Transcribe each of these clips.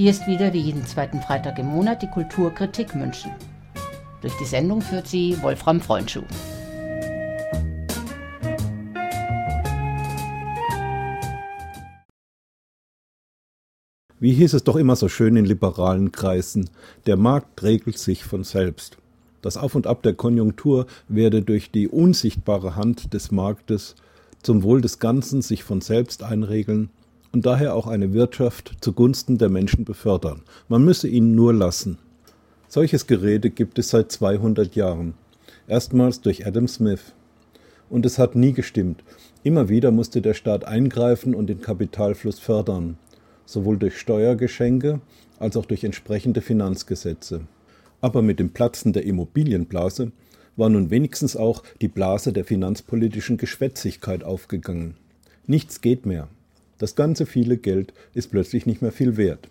Hier ist wieder wie jeden zweiten Freitag im Monat die Kulturkritik München. Durch die Sendung führt sie Wolfram Freundschuh. Wie hieß es doch immer so schön in liberalen Kreisen, der Markt regelt sich von selbst. Das Auf und Ab der Konjunktur werde durch die unsichtbare Hand des Marktes zum Wohl des Ganzen sich von selbst einregeln und daher auch eine Wirtschaft zugunsten der Menschen befördern. Man müsse ihn nur lassen. Solches Gerede gibt es seit 200 Jahren. Erstmals durch Adam Smith. Und es hat nie gestimmt. Immer wieder musste der Staat eingreifen und den Kapitalfluss fördern. Sowohl durch Steuergeschenke als auch durch entsprechende Finanzgesetze. Aber mit dem Platzen der Immobilienblase war nun wenigstens auch die Blase der finanzpolitischen Geschwätzigkeit aufgegangen. Nichts geht mehr. Das ganze viele Geld ist plötzlich nicht mehr viel wert.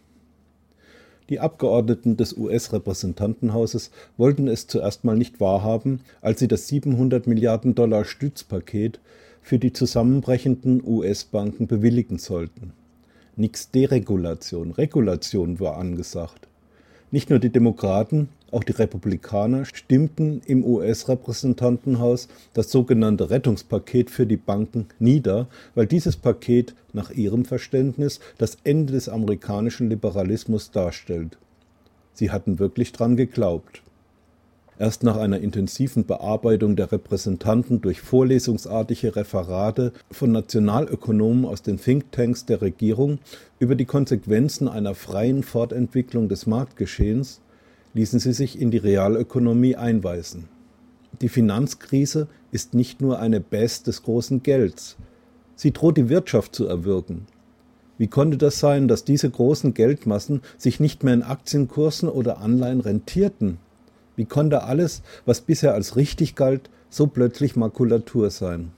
Die Abgeordneten des US-Repräsentantenhauses wollten es zuerst mal nicht wahrhaben, als sie das 700 Milliarden Dollar Stützpaket für die zusammenbrechenden US-Banken bewilligen sollten. Nix Deregulation, Regulation war angesagt. Nicht nur die Demokraten, auch die Republikaner stimmten im US-Repräsentantenhaus das sogenannte Rettungspaket für die Banken nieder, weil dieses Paket nach ihrem Verständnis das Ende des amerikanischen Liberalismus darstellt. Sie hatten wirklich dran geglaubt. Erst nach einer intensiven Bearbeitung der Repräsentanten durch vorlesungsartige Referate von Nationalökonomen aus den Thinktanks der Regierung über die Konsequenzen einer freien Fortentwicklung des Marktgeschehens ließen sie sich in die Realökonomie einweisen. Die Finanzkrise ist nicht nur eine Pest des großen Gelds. Sie droht die Wirtschaft zu erwürgen. Wie konnte das sein, dass diese großen Geldmassen sich nicht mehr in Aktienkursen oder Anleihen rentierten? Wie konnte alles, was bisher als richtig galt, so plötzlich Makulatur sein?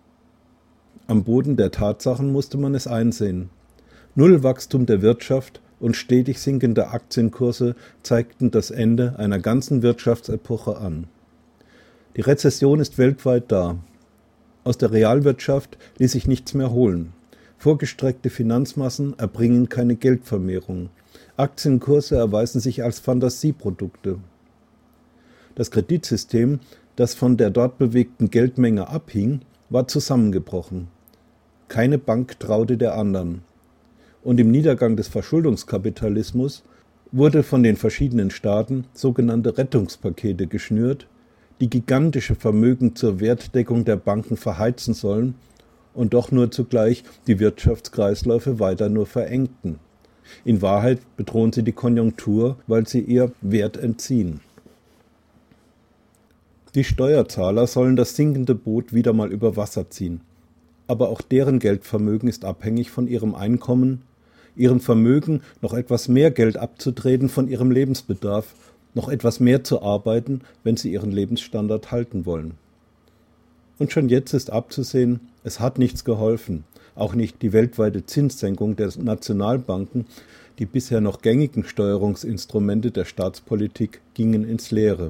Am Boden der Tatsachen musste man es einsehen. Nullwachstum der Wirtschaft und stetig sinkende Aktienkurse zeigten das Ende einer ganzen Wirtschaftsepoche an. Die Rezession ist weltweit da. Aus der Realwirtschaft ließ sich nichts mehr holen. Vorgestreckte Finanzmassen erbringen keine Geldvermehrung. Aktienkurse erweisen sich als Fantasieprodukte. Das Kreditsystem, das von der dort bewegten Geldmenge abhing, war zusammengebrochen. Keine Bank traute der anderen. Und im Niedergang des Verschuldungskapitalismus wurde von den verschiedenen Staaten sogenannte Rettungspakete geschnürt, die gigantische Vermögen zur Wertdeckung der Banken verheizen sollen und doch nur zugleich die Wirtschaftskreisläufe weiter nur verengten. In Wahrheit bedrohen sie die Konjunktur, weil sie ihr Wert entziehen. Die Steuerzahler sollen das sinkende Boot wieder mal über Wasser ziehen. Aber auch deren Geldvermögen ist abhängig von ihrem Einkommen, ihrem Vermögen, noch etwas mehr Geld abzutreten von ihrem Lebensbedarf, noch etwas mehr zu arbeiten, wenn sie ihren Lebensstandard halten wollen. Und schon jetzt ist abzusehen, es hat nichts geholfen, auch nicht die weltweite Zinssenkung der Nationalbanken, die bisher noch gängigen Steuerungsinstrumente der Staatspolitik gingen ins Leere.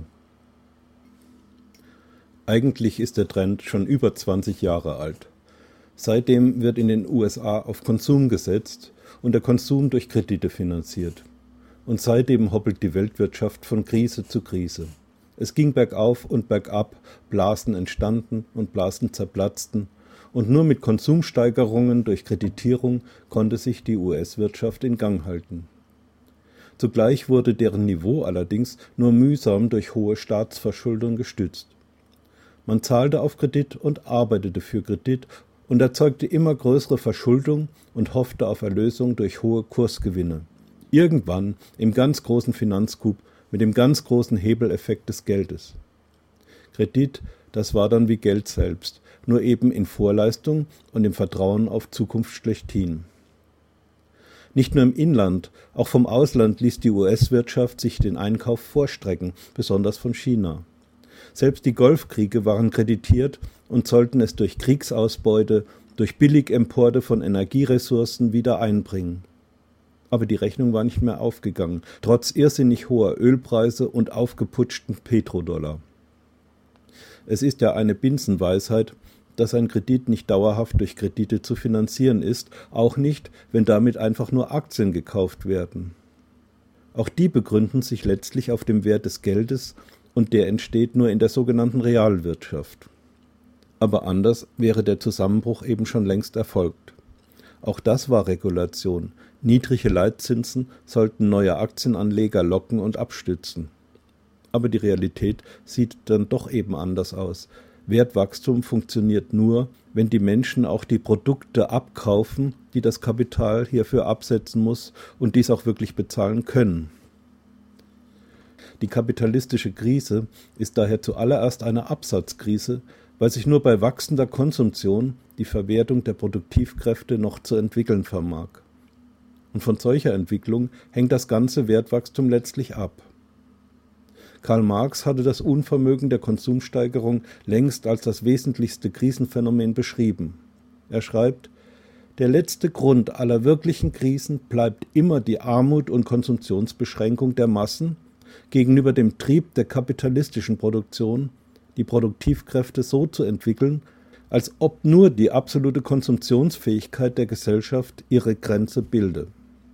Eigentlich ist der Trend schon über 20 Jahre alt. Seitdem wird in den USA auf Konsum gesetzt und der Konsum durch Kredite finanziert. Und seitdem hoppelt die Weltwirtschaft von Krise zu Krise. Es ging bergauf und bergab, Blasen entstanden und Blasen zerplatzten und nur mit Konsumsteigerungen durch Kreditierung konnte sich die US-Wirtschaft in Gang halten. Zugleich wurde deren Niveau allerdings nur mühsam durch hohe Staatsverschuldung gestützt. Man zahlte auf Kredit und arbeitete für Kredit und erzeugte immer größere Verschuldung und hoffte auf Erlösung durch hohe Kursgewinne. Irgendwann im ganz großen Finanzcoup mit dem ganz großen Hebeleffekt des Geldes. Kredit, das war dann wie Geld selbst, nur eben in Vorleistung und im Vertrauen auf Zukunft schlechthin. Nicht nur im Inland, auch vom Ausland ließ die US-Wirtschaft sich den Einkauf vorstrecken, besonders von China. Selbst die Golfkriege waren kreditiert und sollten es durch Kriegsausbeute, durch Billigimporte von Energieressourcen wieder einbringen. Aber die Rechnung war nicht mehr aufgegangen, trotz irrsinnig hoher Ölpreise und aufgeputschten Petrodollar. Es ist ja eine Binsenweisheit, dass ein Kredit nicht dauerhaft durch Kredite zu finanzieren ist, auch nicht, wenn damit einfach nur Aktien gekauft werden. Auch die begründen sich letztlich auf dem Wert des Geldes und der entsteht nur in der sogenannten Realwirtschaft. Aber anders wäre der Zusammenbruch eben schon längst erfolgt. Auch das war Regulation. Niedrige Leitzinsen sollten neue Aktienanleger locken und abstützen. Aber die Realität sieht dann doch eben anders aus. Wertwachstum funktioniert nur, wenn die Menschen auch die Produkte abkaufen, die das Kapital hierfür absetzen muss und dies auch wirklich bezahlen können. Die kapitalistische Krise ist daher zuallererst eine Absatzkrise, weil sich nur bei wachsender Konsumption die Verwertung der Produktivkräfte noch zu entwickeln vermag. Und von solcher Entwicklung hängt das ganze Wertwachstum letztlich ab. Karl Marx hatte das Unvermögen der Konsumsteigerung längst als das wesentlichste Krisenphänomen beschrieben. Er schreibt: Der letzte Grund aller wirklichen Krisen bleibt immer die Armut und Konsumtionsbeschränkung der Massen gegenüber dem Trieb der kapitalistischen Produktion, die Produktivkräfte so zu entwickeln, als ob nur die absolute Konsumptionsfähigkeit der Gesellschaft ihre Grenze bilde.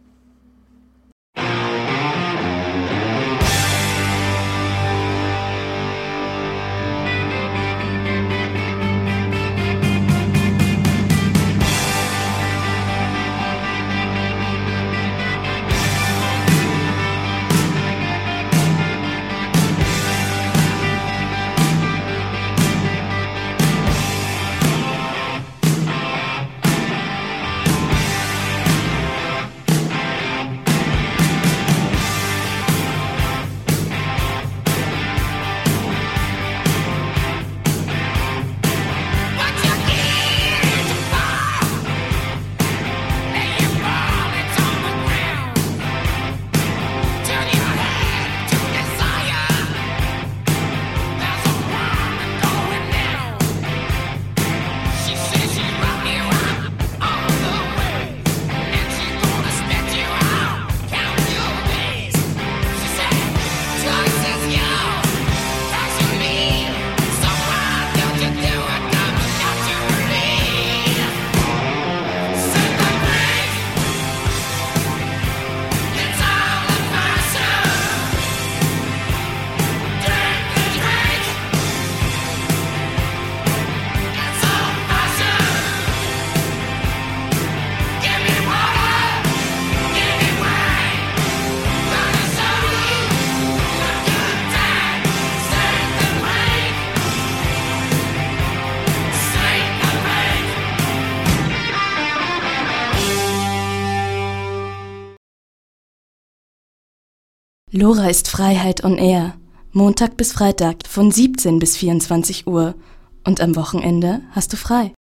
Lora ist Freiheit on Air. Montag bis Freitag von 17 bis 24 Uhr. Und am Wochenende hast du frei.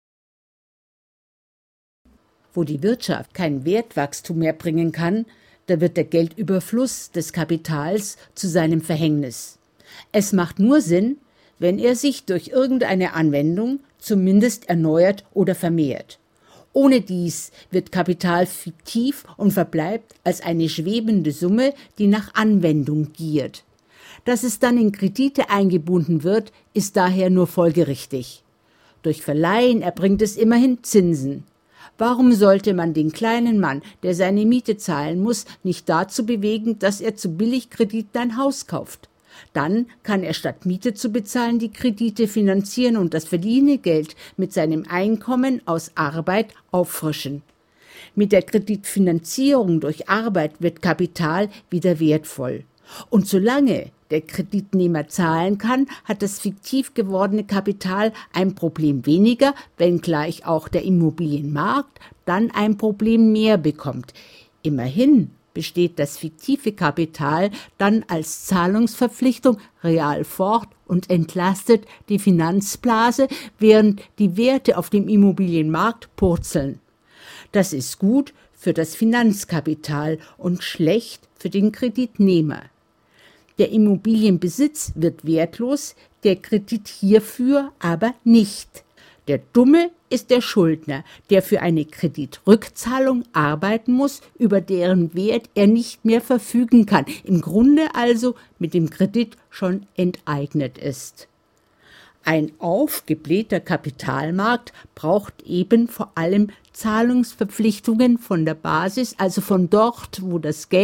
Wo die Wirtschaft kein Wertwachstum mehr bringen kann, da wird der Geldüberfluss des Kapitals zu seinem Verhängnis. Es macht nur Sinn, wenn er sich durch irgendeine Anwendung zumindest erneuert oder vermehrt. Ohne dies wird Kapital fiktiv und verbleibt als eine schwebende Summe, die nach Anwendung giert. Dass es dann in Kredite eingebunden wird, ist daher nur folgerichtig. Durch Verleihen erbringt es immerhin Zinsen. Warum sollte man den kleinen Mann, der seine Miete zahlen muss, nicht dazu bewegen, dass er zu Billigkrediten ein Haus kauft? Dann kann er statt Miete zu bezahlen die Kredite finanzieren und das verliehene Geld mit seinem Einkommen aus Arbeit auffrischen. Mit der Kreditfinanzierung durch Arbeit wird Kapital wieder wertvoll. Und solange der Kreditnehmer zahlen kann, hat das fiktiv gewordene Kapital ein Problem weniger, wenngleich auch der Immobilienmarkt dann ein Problem mehr bekommt. Immerhin besteht das fiktive Kapital dann als Zahlungsverpflichtung real fort und entlastet die Finanzblase, während die Werte auf dem Immobilienmarkt purzeln. Das ist gut für das Finanzkapital und schlecht für den Kreditnehmer. Der Immobilienbesitz wird wertlos, der Kredit hierfür aber nicht. Der Dumme ist der Schuldner, der für eine Kreditrückzahlung arbeiten muss, über deren Wert er nicht mehr verfügen kann, im Grunde also mit dem Kredit schon enteignet ist. Ein aufgeblähter Kapitalmarkt braucht eben vor allem Zahlungsverpflichtungen von der Basis, also von dort, wo das Geld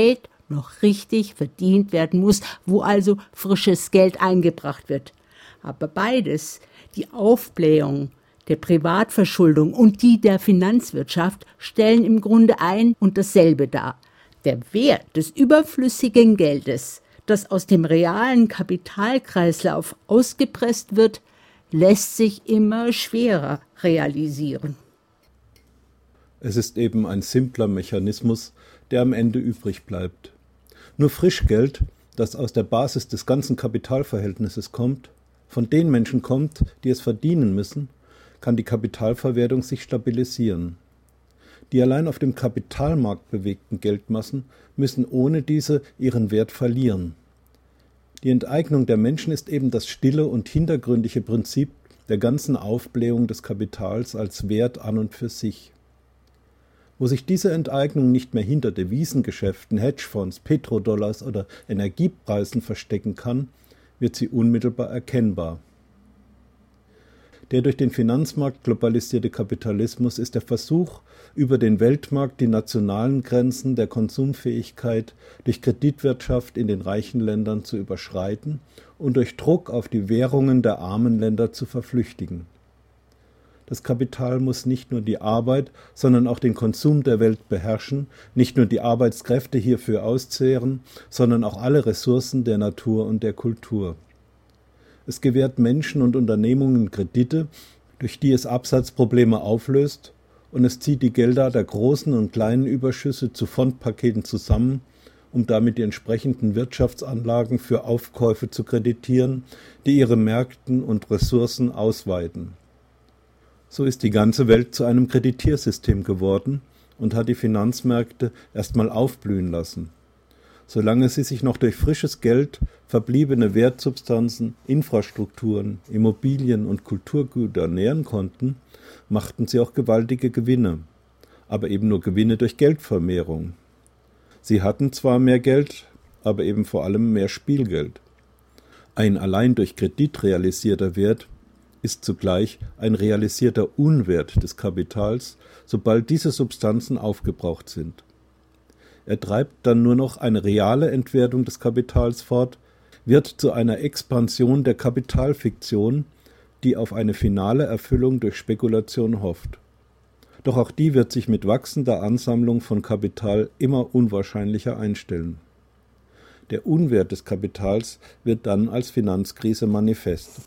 noch richtig verdient werden muss, wo also frisches Geld eingebracht wird. Aber beides, die Aufblähung der Privatverschuldung und die der Finanzwirtschaft, stellen im Grunde ein und dasselbe dar. Der Wert des überflüssigen Geldes, das aus dem realen Kapitalkreislauf ausgepresst wird, lässt sich immer schwerer realisieren. Es ist eben ein simpler Mechanismus, der am Ende übrig bleibt. Nur Frischgeld, das aus der Basis des ganzen Kapitalverhältnisses kommt, von den Menschen kommt, die es verdienen müssen, kann die Kapitalverwertung sich stabilisieren. Die allein auf dem Kapitalmarkt bewegten Geldmassen müssen ohne diese ihren Wert verlieren. Die Enteignung der Menschen ist eben das stille und hintergründige Prinzip der ganzen Aufblähung des Kapitals als Wert an und für sich. Wo sich diese Enteignung nicht mehr hinter Devisengeschäften, Hedgefonds, Petrodollars oder Energiepreisen verstecken kann, wird sie unmittelbar erkennbar. Der durch den Finanzmarkt globalisierte Kapitalismus ist der Versuch, über den Weltmarkt die nationalen Grenzen der Konsumfähigkeit durch Kreditwirtschaft in den reichen Ländern zu überschreiten und durch Druck auf die Währungen der armen Länder zu verflüchtigen. Das Kapital muss nicht nur die Arbeit, sondern auch den Konsum der Welt beherrschen, nicht nur die Arbeitskräfte hierfür auszehren, sondern auch alle Ressourcen der Natur und der Kultur. Es gewährt Menschen und Unternehmungen Kredite, durch die es Absatzprobleme auflöst, und es zieht die Gelder der großen und kleinen Überschüsse zu Fondpaketen zusammen, um damit die entsprechenden Wirtschaftsanlagen für Aufkäufe zu kreditieren, die ihre Märkten und Ressourcen ausweiten. So ist die ganze Welt zu einem Kreditiersystem geworden und hat die Finanzmärkte erstmal aufblühen lassen. Solange sie sich noch durch frisches Geld, verbliebene Wertsubstanzen, Infrastrukturen, Immobilien und Kulturgüter nähren konnten, machten sie auch gewaltige Gewinne, aber eben nur Gewinne durch Geldvermehrung. Sie hatten zwar mehr Geld, aber eben vor allem mehr Spielgeld. Ein allein durch Kredit realisierter Wert ist zugleich ein realisierter Unwert des Kapitals, sobald diese Substanzen aufgebraucht sind. Er treibt dann nur noch eine reale Entwertung des Kapitals fort, wird zu einer Expansion der Kapitalfiktion, die auf eine finale Erfüllung durch Spekulation hofft. Doch auch die wird sich mit wachsender Ansammlung von Kapital immer unwahrscheinlicher einstellen. Der Unwert des Kapitals wird dann als Finanzkrise manifest.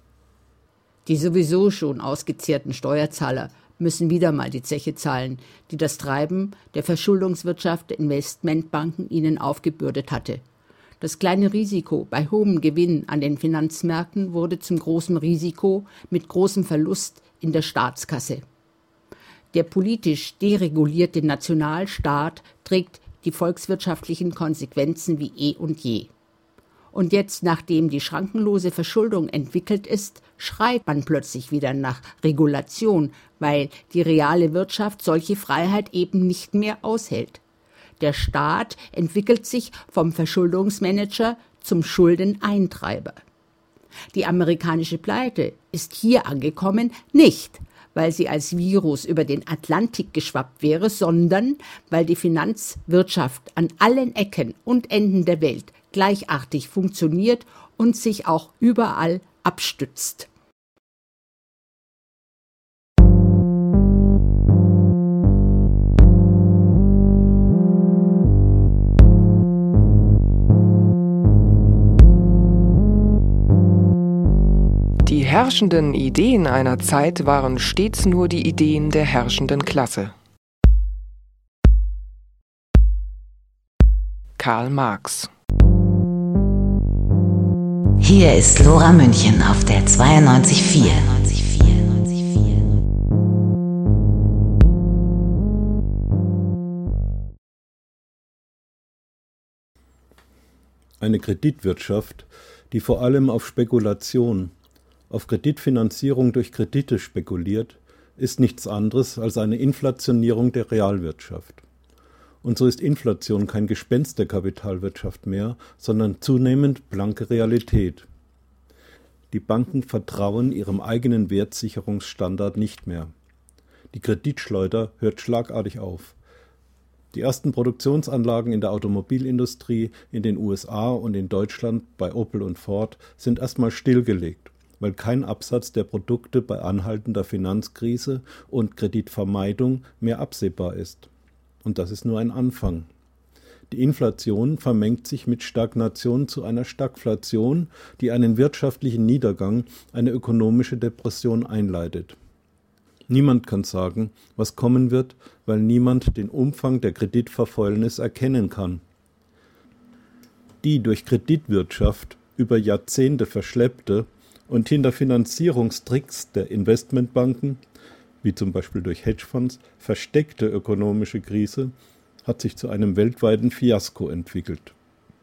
Die sowieso schon ausgezehrten Steuerzahler müssen wieder mal die Zeche zahlen, die das Treiben der Verschuldungswirtschaft der Investmentbanken ihnen aufgebürdet hatte. Das kleine Risiko bei hohem Gewinn an den Finanzmärkten wurde zum großen Risiko mit großem Verlust in der Staatskasse. Der politisch deregulierte Nationalstaat trägt die volkswirtschaftlichen Konsequenzen wie eh und je. Und jetzt, nachdem die schrankenlose Verschuldung entwickelt ist, schreit man plötzlich wieder nach Regulation, weil die reale Wirtschaft solche Freiheit eben nicht mehr aushält. Der Staat entwickelt sich vom Verschuldungsmanager zum Schuldeneintreiber. Die amerikanische Pleite ist hier angekommen, nicht weil sie als Virus über den Atlantik geschwappt wäre, sondern weil die Finanzwirtschaft an allen Ecken und Enden der Welt gleichartig funktioniert und sich auch überall abstützt. Die herrschenden Ideen einer Zeit waren stets nur die Ideen der herrschenden Klasse. Karl Marx. Hier ist Lora München auf der 92.4. Eine Kreditwirtschaft, die vor allem auf Spekulation, auf Kreditfinanzierung durch Kredite spekuliert, ist nichts anderes als eine Inflationierung der Realwirtschaft. Und so ist Inflation kein Gespenst der Kapitalwirtschaft mehr, sondern zunehmend blanke Realität. Die Banken vertrauen ihrem eigenen Wertsicherungsstandard nicht mehr. Die Kreditschleuder hört schlagartig auf. Die ersten Produktionsanlagen in der Automobilindustrie in den USA und in Deutschland bei Opel und Ford sind erstmal stillgelegt, weil kein Absatz der Produkte bei anhaltender Finanzkrise und Kreditvermeidung mehr absehbar ist. Und das ist nur ein Anfang. Die Inflation vermengt sich mit Stagnation zu einer Stagflation, die einen wirtschaftlichen Niedergang, eine ökonomische Depression einleitet. Niemand kann sagen, was kommen wird, weil niemand den Umfang der Kreditverfäulnis erkennen kann. Die durch Kreditwirtschaft über Jahrzehnte verschleppte und hinter Finanzierungstricks der Investmentbanken, wie zum Beispiel durch Hedgefonds, versteckte ökonomische Krise hat sich zu einem weltweiten Fiasko entwickelt.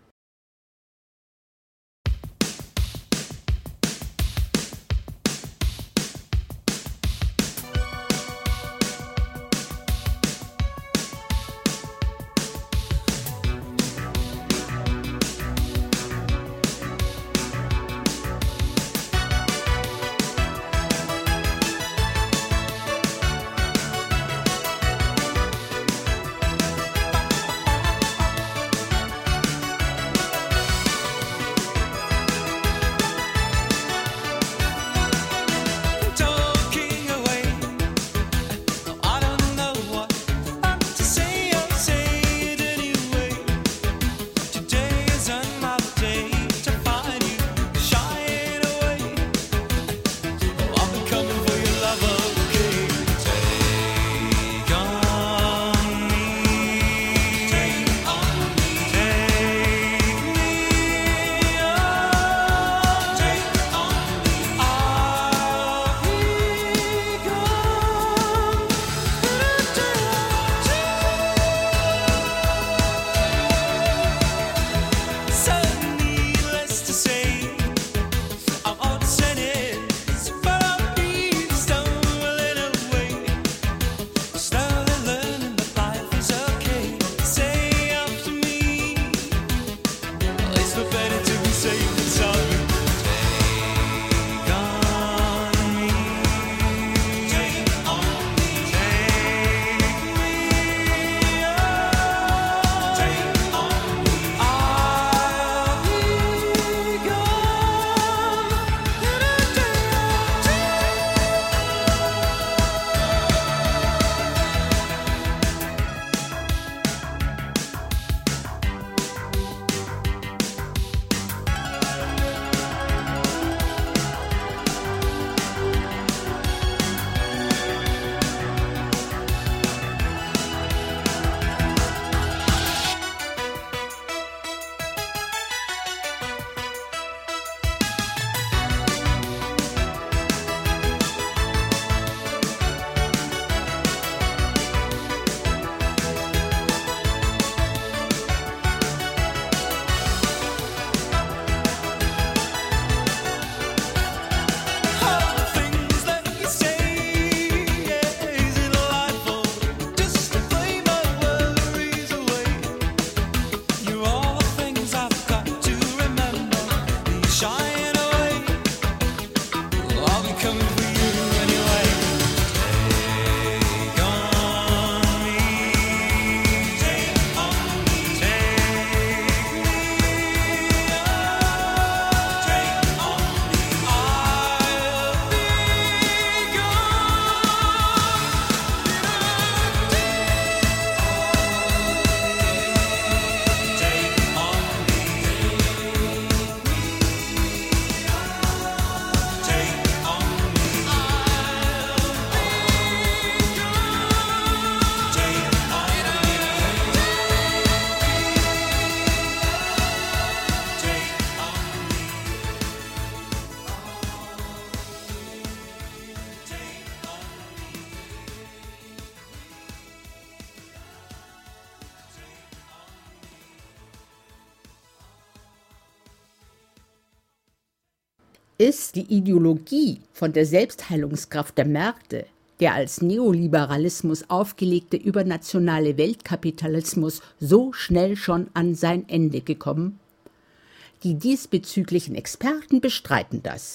Ist die Ideologie von der Selbstheilungskraft der Märkte, der als Neoliberalismus aufgelegte übernationale Weltkapitalismus so schnell schon an sein Ende gekommen? Die diesbezüglichen Experten bestreiten das.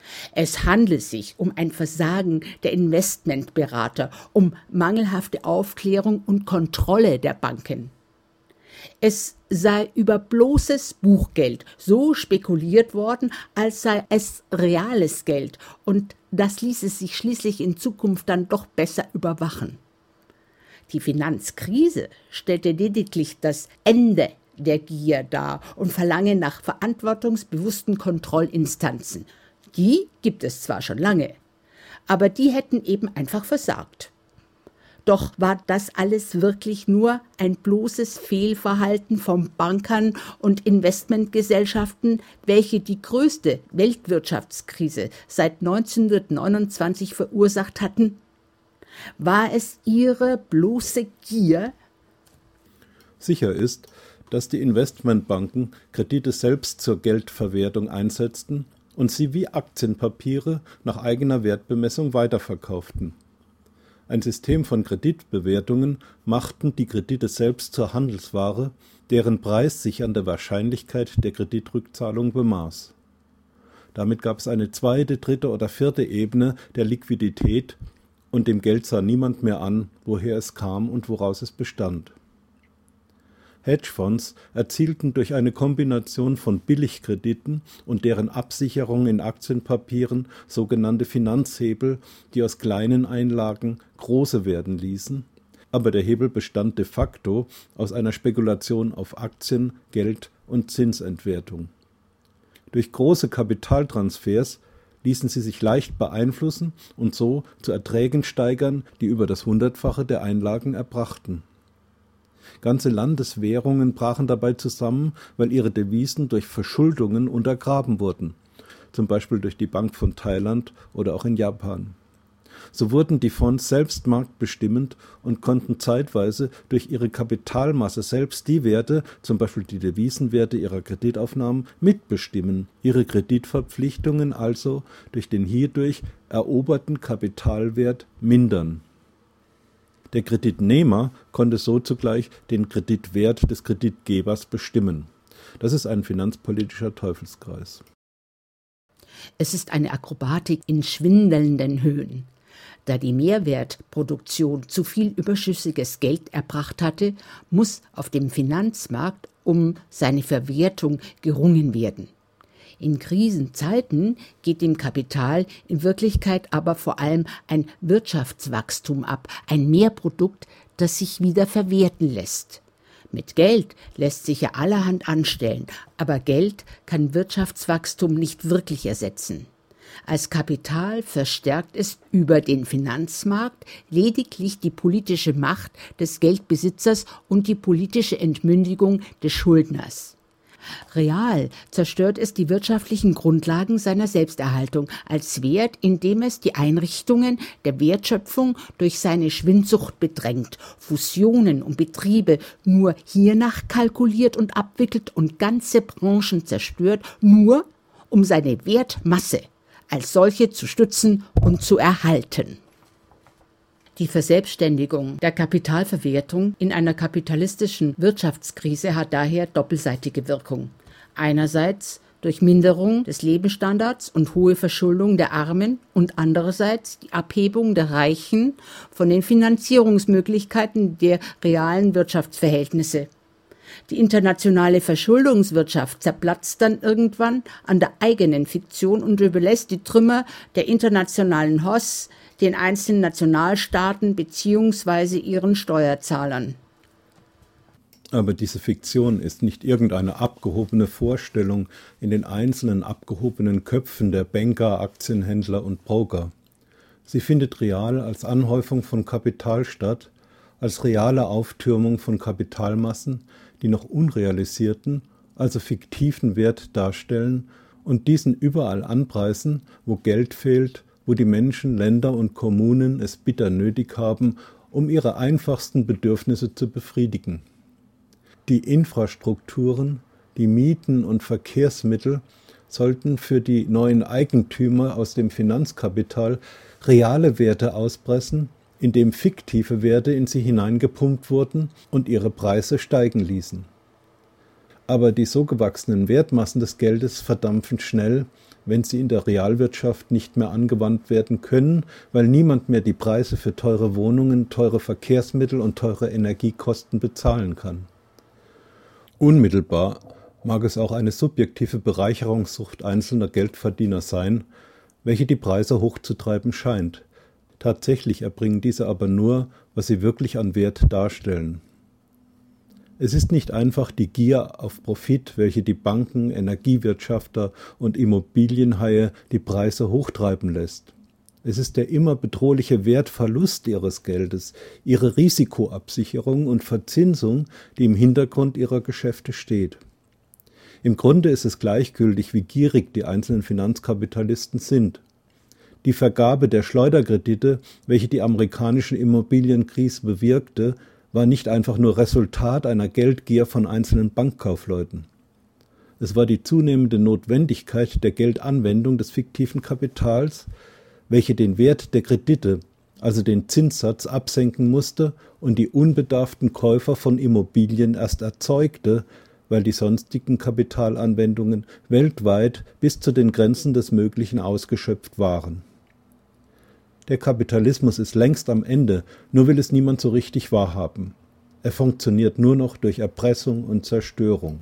Es handelt sich um ein Versagen der Investmentberater, um mangelhafte Aufklärung und Kontrolle der Banken. Es sei über bloßes Buchgeld so spekuliert worden, als sei es reales Geld, und das ließe sich schließlich in Zukunft dann doch besser überwachen. Die Finanzkrise stellte lediglich das Ende der Gier dar und verlange nach verantwortungsbewussten Kontrollinstanzen. Die gibt es zwar schon lange, aber die hätten eben einfach versagt. Doch war das alles wirklich nur ein bloßes Fehlverhalten von Bankern und Investmentgesellschaften, welche die größte Weltwirtschaftskrise seit 1929 verursacht hatten? War es ihre bloße Gier? Sicher ist, dass die Investmentbanken Kredite selbst zur Geldverwertung einsetzten und sie wie Aktienpapiere nach eigener Wertbemessung weiterverkauften. Ein System von Kreditbewertungen machten die Kredite selbst zur Handelsware, deren Preis sich an der Wahrscheinlichkeit der Kreditrückzahlung bemaß. Damit gab es eine zweite, dritte oder vierte Ebene der Liquidität, und dem Geld sah niemand mehr an, woher es kam und woraus es bestand. Hedgefonds erzielten durch eine Kombination von Billigkrediten und deren Absicherung in Aktienpapieren sogenannte Finanzhebel, die aus kleinen Einlagen große werden ließen, aber der Hebel bestand de facto aus einer Spekulation auf Aktien, Geld und Zinsentwertung. Durch große Kapitaltransfers ließen sie sich leicht beeinflussen und so zu Erträgen steigern, die über das Hundertfache der Einlagen erbrachten. Ganze Landeswährungen brachen dabei zusammen, weil ihre Devisen durch Verschuldungen untergraben wurden, zum Beispiel durch die Bank von Thailand oder auch in Japan. So wurden die Fonds selbst marktbestimmend und konnten zeitweise durch ihre Kapitalmasse selbst die Werte, zum Beispiel die Devisenwerte ihrer Kreditaufnahmen, mitbestimmen, ihre Kreditverpflichtungen also durch den hierdurch eroberten Kapitalwert mindern. Der Kreditnehmer konnte so zugleich den Kreditwert des Kreditgebers bestimmen. Das ist ein finanzpolitischer Teufelskreis. Es ist eine Akrobatik in schwindelnden Höhen. Da die Mehrwertproduktion zu viel überschüssiges Geld erbracht hatte, muss auf dem Finanzmarkt um seine Verwertung gerungen werden. In Krisenzeiten geht dem Kapital in Wirklichkeit aber vor allem ein Wirtschaftswachstum ab, ein Mehrprodukt, das sich wieder verwerten lässt. Mit Geld lässt sich ja allerhand anstellen, aber Geld kann Wirtschaftswachstum nicht wirklich ersetzen. Als Kapital verstärkt es über den Finanzmarkt lediglich die politische Macht des Geldbesitzers und die politische Entmündigung des Schuldners. Real zerstört es die wirtschaftlichen Grundlagen seiner Selbsterhaltung als Wert, indem es die Einrichtungen der Wertschöpfung durch seine Schwindsucht bedrängt, Fusionen und Betriebe nur hiernach kalkuliert und abwickelt und ganze Branchen zerstört, nur um seine Wertmasse als solche zu stützen und zu erhalten. Die Verselbstständigung der Kapitalverwertung in einer kapitalistischen Wirtschaftskrise hat daher doppelseitige Wirkung. Einerseits durch Minderung des Lebensstandards und hohe Verschuldung der Armen und andererseits die Abhebung der Reichen von den Finanzierungsmöglichkeiten der realen Wirtschaftsverhältnisse. Die internationale Verschuldungswirtschaft zerplatzt dann irgendwann an der eigenen Fiktion und überlässt die Trümmer der internationalen Hoss den einzelnen Nationalstaaten bzw. ihren Steuerzahlern. Aber diese Fiktion ist nicht irgendeine abgehobene Vorstellung in den einzelnen abgehobenen Köpfen der Banker, Aktienhändler und Broker. Sie findet real als Anhäufung von Kapital statt, als reale Auftürmung von Kapitalmassen, die noch unrealisierten, also fiktiven Wert darstellen und diesen überall anpreisen, wo Geld fehlt, wo die Menschen, Länder und Kommunen es bitter nötig haben, um ihre einfachsten Bedürfnisse zu befriedigen. Die Infrastrukturen, die Mieten und Verkehrsmittel sollten für die neuen Eigentümer aus dem Finanzkapital reale Werte auspressen, indem fiktive Werte in sie hineingepumpt wurden und ihre Preise steigen ließen. Aber die so gewachsenen Wertmassen des Geldes verdampfen schnell, wenn sie in der Realwirtschaft nicht mehr angewandt werden können, weil niemand mehr die Preise für teure Wohnungen, teure Verkehrsmittel und teure Energiekosten bezahlen kann. Unmittelbar mag es auch eine subjektive Bereicherungssucht einzelner Geldverdiener sein, welche die Preise hochzutreiben scheint. Tatsächlich erbringen diese aber nur, was sie wirklich an Wert darstellen. Es ist nicht einfach die Gier auf Profit, welche die Banken, Energiewirtschafter und Immobilienhaie die Preise hochtreiben lässt. Es ist der immer bedrohliche Wertverlust ihres Geldes, ihre Risikoabsicherung und Verzinsung, die im Hintergrund ihrer Geschäfte steht. Im Grunde ist es gleichgültig, wie gierig die einzelnen Finanzkapitalisten sind. Die Vergabe der Schleuderkredite, welche die amerikanische Immobilienkrise bewirkte, war nicht einfach nur Resultat einer Geldgier von einzelnen Bankkaufleuten. Es war die zunehmende Notwendigkeit der Geldanwendung des fiktiven Kapitals, welche den Wert der Kredite, also den Zinssatz, absenken musste und die unbedarften Käufer von Immobilien erst erzeugte, weil die sonstigen Kapitalanwendungen weltweit bis zu den Grenzen des Möglichen ausgeschöpft waren. Der Kapitalismus ist längst am Ende, nur will es niemand so richtig wahrhaben. Er funktioniert nur noch durch Erpressung und Zerstörung.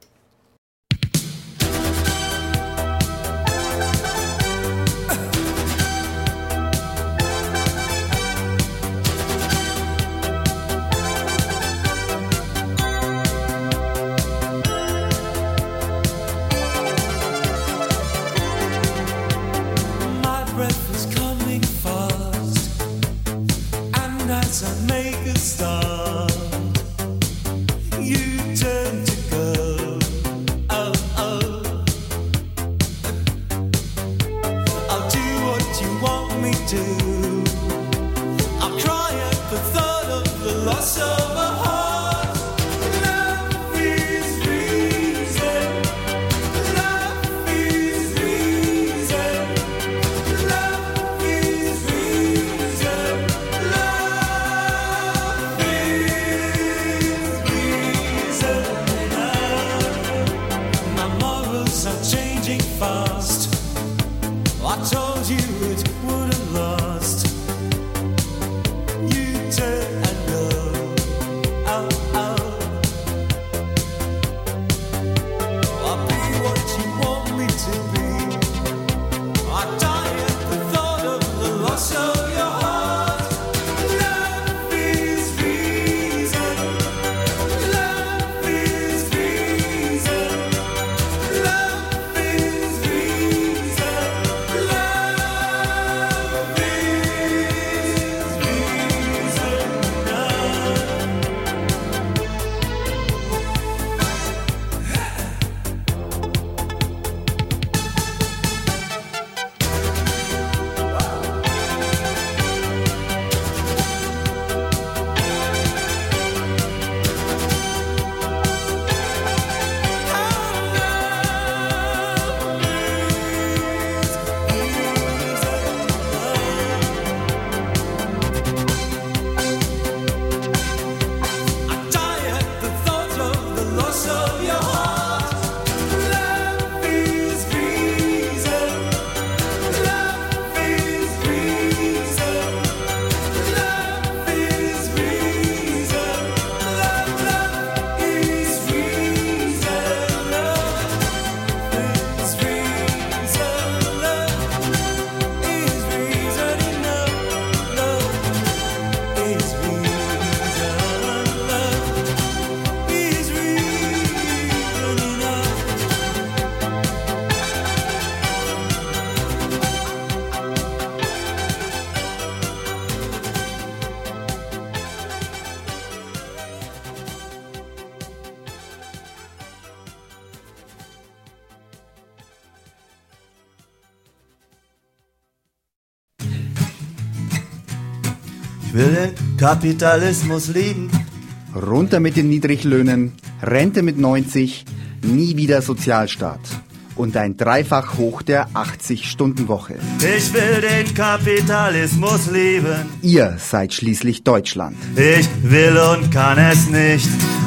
Ich will den Kapitalismus lieben. Runter mit den Niedriglöhnen, Rente mit 90, nie wieder Sozialstaat. Und ein Dreifach hoch der 80-Stunden-Woche. Ich will den Kapitalismus lieben. Ihr seid schließlich Deutschland. Ich will und kann es nicht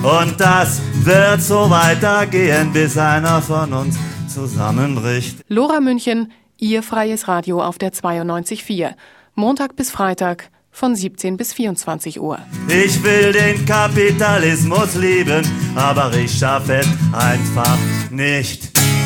Und das wird so weitergehen, bis einer von uns zusammenbricht. Lora München, Ihr freies Radio auf der 92.4. Montag bis Freitag von 17 bis 24 Uhr. Ich will den Kapitalismus lieben, aber ich schaffe es einfach nicht.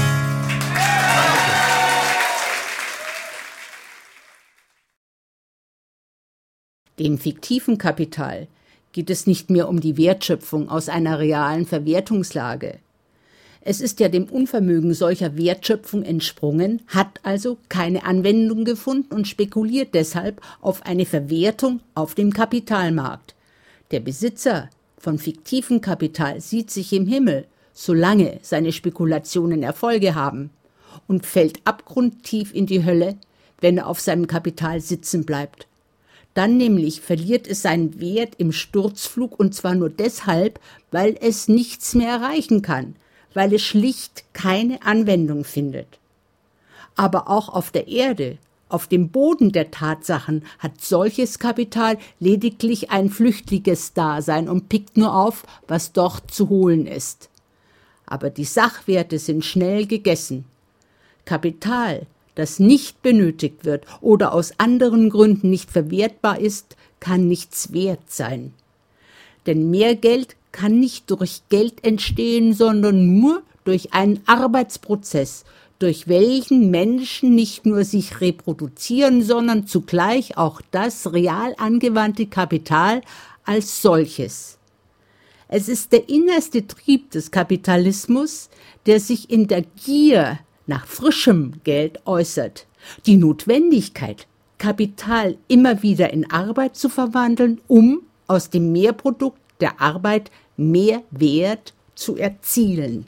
Dem fiktiven Kapital geht es nicht mehr um die Wertschöpfung aus einer realen Verwertungslage. Es ist ja dem Unvermögen solcher Wertschöpfung entsprungen, hat also keine Anwendung gefunden und spekuliert deshalb auf eine Verwertung auf dem Kapitalmarkt. Der Besitzer von fiktivem Kapital sieht sich im Himmel, solange seine Spekulationen Erfolge haben, und fällt abgrundtief in die Hölle, wenn er auf seinem Kapital sitzen bleibt. Dann nämlich verliert es seinen Wert im Sturzflug, und zwar nur deshalb, weil es nichts mehr erreichen kann, weil es schlicht keine Anwendung findet. Aber auch auf der Erde, auf dem Boden der Tatsachen, hat solches Kapital lediglich ein flüchtiges Dasein und pickt nur auf, was dort zu holen ist. Aber die Sachwerte sind schnell gegessen. Kapital, das nicht benötigt wird oder aus anderen Gründen nicht verwertbar ist, kann nichts wert sein. Denn mehr Geld kann nicht durch Geld entstehen, sondern nur durch einen Arbeitsprozess, durch welchen Menschen nicht nur sich reproduzieren, sondern zugleich auch das real angewandte Kapital als solches. Es ist der innerste Trieb des Kapitalismus, der sich in der Gier nach frischem Geld äußert. Die Notwendigkeit, Kapital immer wieder in Arbeit zu verwandeln, um aus dem Mehrprodukt der Arbeit mehr Wert zu erzielen.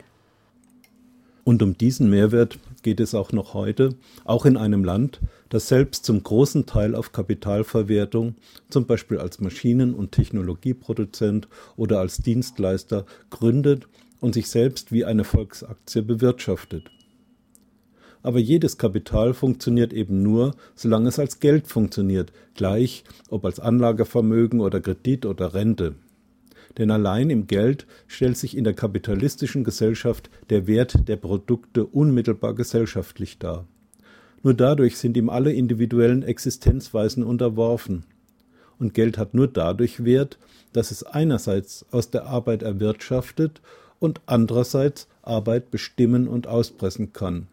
Und um diesen Mehrwert geht es auch noch heute, auch in einem Land, das selbst zum großen Teil auf Kapitalverwertung, zum Beispiel als Maschinen- und Technologieproduzent oder als Dienstleister, gründet und sich selbst wie eine Volksaktie bewirtschaftet. Aber jedes Kapital funktioniert eben nur, solange es als Geld funktioniert, gleich ob als Anlagevermögen oder Kredit oder Rente. Denn allein im Geld stellt sich in der kapitalistischen Gesellschaft der Wert der Produkte unmittelbar gesellschaftlich dar. Nur dadurch sind ihm alle individuellen Existenzweisen unterworfen. Und Geld hat nur dadurch Wert, dass es einerseits aus der Arbeit erwirtschaftet und andererseits Arbeit bestimmen und auspressen kann.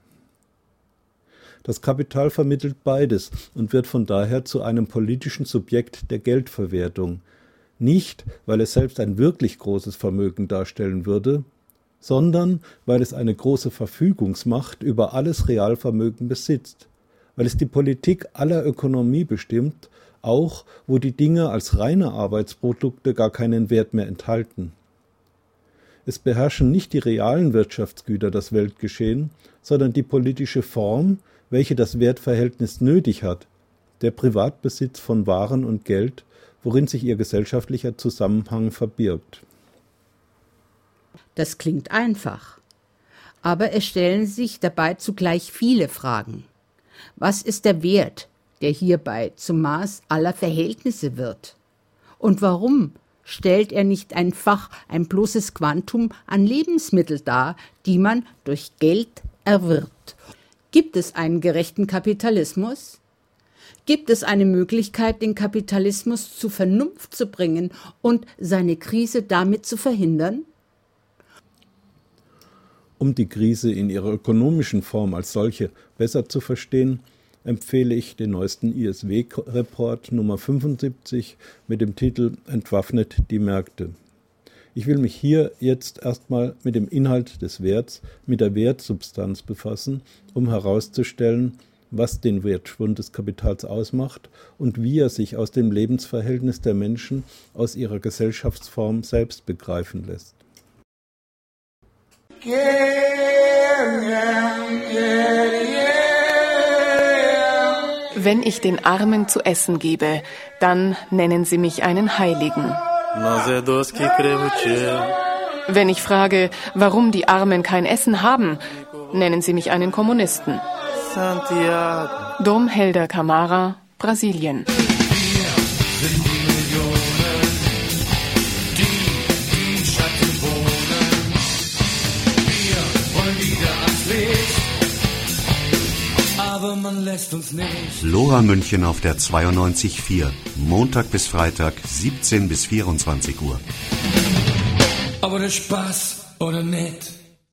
Das Kapital vermittelt beides und wird von daher zu einem politischen Subjekt der Geldverwertung. Nicht, weil es selbst ein wirklich großes Vermögen darstellen würde, sondern weil es eine große Verfügungsmacht über alles Realvermögen besitzt, weil es die Politik aller Ökonomie bestimmt, auch wo die Dinge als reine Arbeitsprodukte gar keinen Wert mehr enthalten. Es beherrschen nicht die realen Wirtschaftsgüter das Weltgeschehen, sondern die politische Form, welche das Wertverhältnis nötig hat, der Privatbesitz von Waren und Geld, worin sich ihr gesellschaftlicher Zusammenhang verbirgt. Das klingt einfach, aber es stellen sich dabei zugleich viele Fragen. Was ist der Wert, der hierbei zum Maß aller Verhältnisse wird? Und warum stellt er nicht einfach ein bloßes Quantum an Lebensmittel dar, die man durch Geld erwirbt? Gibt es einen gerechten Kapitalismus? Gibt es eine Möglichkeit, den Kapitalismus zur Vernunft zu bringen und seine Krise damit zu verhindern? Um die Krise in ihrer ökonomischen Form als solche besser zu verstehen, empfehle ich den neuesten ISW-Report Nummer 75 mit dem Titel »Entwaffnet die Märkte«. Ich will mich hier jetzt erstmal mit dem Inhalt des Werts, mit der Wertsubstanz befassen, um herauszustellen, was den Wertschwund des Kapitals ausmacht und wie er sich aus dem Lebensverhältnis der Menschen, aus ihrer Gesellschaftsform selbst begreifen lässt. Wenn ich den Armen zu essen gebe, dann nennen sie mich einen Heiligen. Wenn ich frage, warum die Armen kein Essen haben, nennen sie mich einen Kommunisten. Dom Helder Camara, Brasilien. Wir sind die Millionen, die Schatten aber man lässt uns nicht. Lora München auf der 92.4, Montag bis Freitag, 17 bis 24 Uhr. Aber der Spaß oder nicht?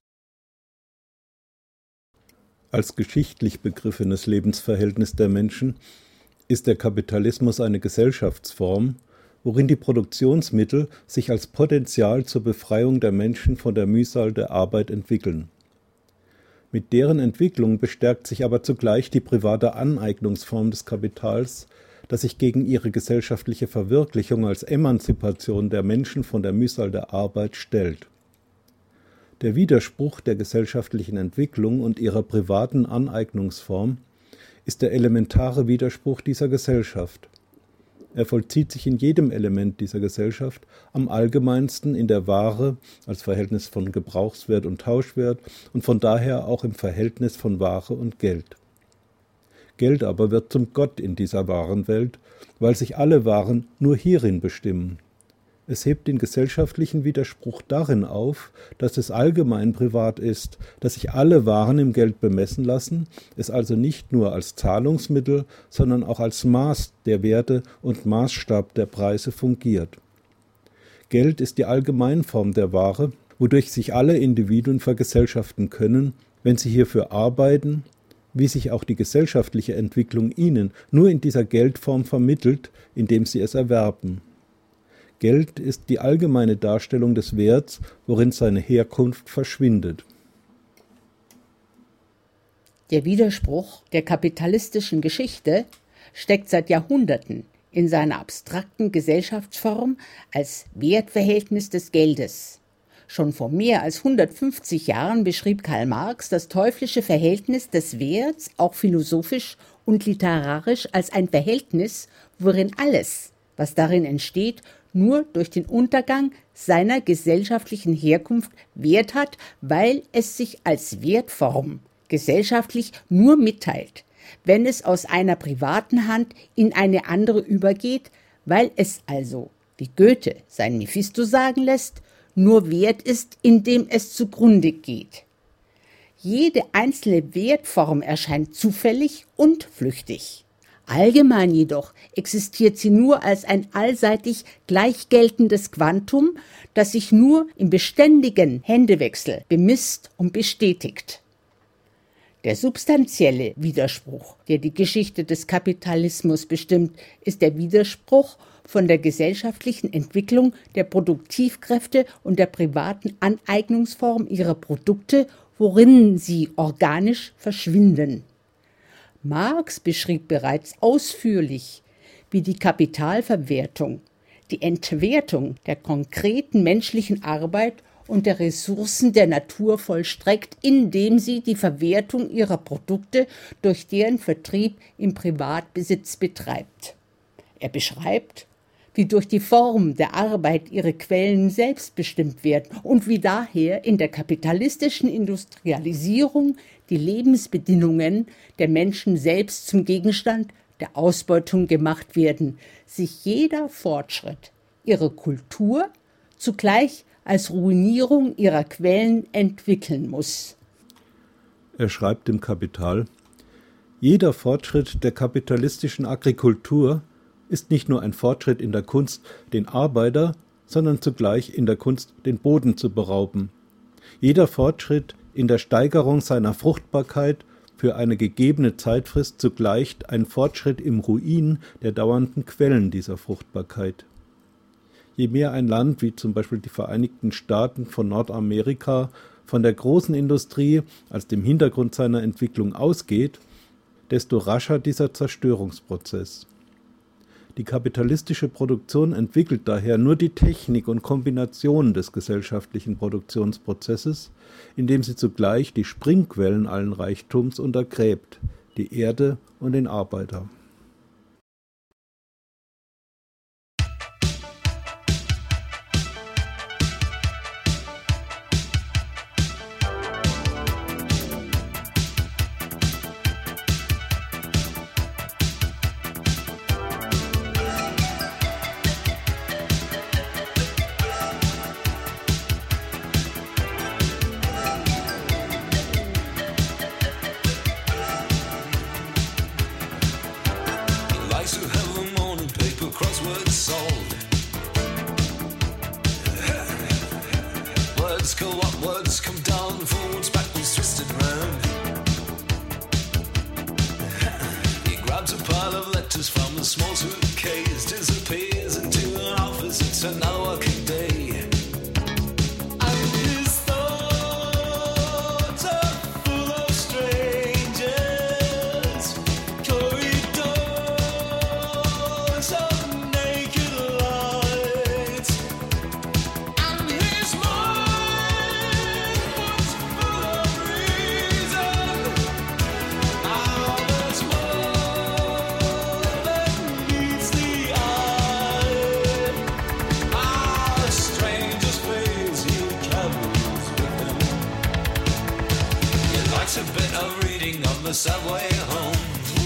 Als geschichtlich begriffenes Lebensverhältnis der Menschen ist der Kapitalismus eine Gesellschaftsform, worin die Produktionsmittel sich als Potenzial zur Befreiung der Menschen von der Mühsal der Arbeit entwickeln. Mit deren Entwicklung bestärkt sich aber zugleich die private Aneignungsform des Kapitals, das sich gegen ihre gesellschaftliche Verwirklichung als Emanzipation der Menschen von der Mühsal der Arbeit stellt. Der Widerspruch der gesellschaftlichen Entwicklung und ihrer privaten Aneignungsform ist der elementare Widerspruch dieser Gesellschaft. Er vollzieht sich in jedem Element dieser Gesellschaft, am allgemeinsten in der Ware als Verhältnis von Gebrauchswert und Tauschwert und von daher auch im Verhältnis von Ware und Geld. Geld aber wird zum Gott in dieser Warenwelt, weil sich alle Waren nur hierin bestimmen. Es hebt den gesellschaftlichen Widerspruch darin auf, dass es allgemein privat ist, dass sich alle Waren im Geld bemessen lassen, es also nicht nur als Zahlungsmittel, sondern auch als Maß der Werte und Maßstab der Preise fungiert. Geld ist die Allgemeinform der Ware, wodurch sich alle Individuen vergesellschaften können, wenn sie hierfür arbeiten, wie sich auch die gesellschaftliche Entwicklung ihnen nur in dieser Geldform vermittelt, indem sie es erwerben. Geld ist die allgemeine Darstellung des Werts, worin seine Herkunft verschwindet. Der Widerspruch der kapitalistischen Geschichte steckt seit Jahrhunderten in seiner abstrakten Gesellschaftsform als Wertverhältnis des Geldes. Schon vor mehr als 150 Jahren beschrieb Karl Marx das teuflische Verhältnis des Werts auch philosophisch und literarisch als ein Verhältnis, worin alles, was darin entsteht, nur durch den Untergang seiner gesellschaftlichen Herkunft Wert hat, weil es sich als Wertform gesellschaftlich nur mitteilt, wenn es aus einer privaten Hand in eine andere übergeht, weil es also, wie Goethe sein Mephisto sagen lässt, nur wert ist, indem es zugrunde geht. Jede einzelne Wertform erscheint zufällig und flüchtig. Allgemein jedoch existiert sie nur als ein allseitig gleich geltendes Quantum, das sich nur im beständigen Händewechsel bemisst und bestätigt. Der substanzielle Widerspruch, der die Geschichte des Kapitalismus bestimmt, ist der Widerspruch von der gesellschaftlichen Entwicklung der Produktivkräfte und der privaten Aneignungsform ihrer Produkte, worin sie organisch verschwinden. Marx beschrieb bereits ausführlich, wie die Kapitalverwertung, die Entwertung der konkreten menschlichen Arbeit und der Ressourcen der Natur vollstreckt, indem sie die Verwertung ihrer Produkte durch deren Vertrieb im Privatbesitz betreibt. Er beschreibt, wie durch die Form der Arbeit ihre Quellen selbst bestimmt werden und wie daher in der kapitalistischen Industrialisierung die Lebensbedingungen der Menschen selbst zum Gegenstand der Ausbeutung gemacht werden, sich jeder Fortschritt ihrer Kultur zugleich als Ruinierung ihrer Quellen entwickeln muss. Er schreibt im Kapital: Jeder Fortschritt der kapitalistischen Agrikultur ist nicht nur ein Fortschritt in der Kunst, den Arbeiter, sondern zugleich in der Kunst, den Boden zu berauben. Jeder Fortschritt in der Steigerung seiner Fruchtbarkeit für eine gegebene Zeitfrist zugleich ein Fortschritt im Ruin der dauernden Quellen dieser Fruchtbarkeit. Je mehr ein Land, wie zum Beispiel die Vereinigten Staaten von Nordamerika, von der großen Industrie als dem Hintergrund seiner Entwicklung ausgeht, desto rascher dieser Zerstörungsprozess. Die kapitalistische Produktion entwickelt daher nur die Technik und Kombination des gesellschaftlichen Produktionsprozesses, indem sie zugleich die Springquellen allen Reichtums untergräbt, die Erde und den Arbeiter. pile of letters from a small suitcase disappears into an office. It's another working day. And his thoughts are full of strangers, corridors of naked lights. And his mind was full of reason. Now there's more than meets the eye. A stranger's face he carries with him. He likes a bit of reading on the subway home.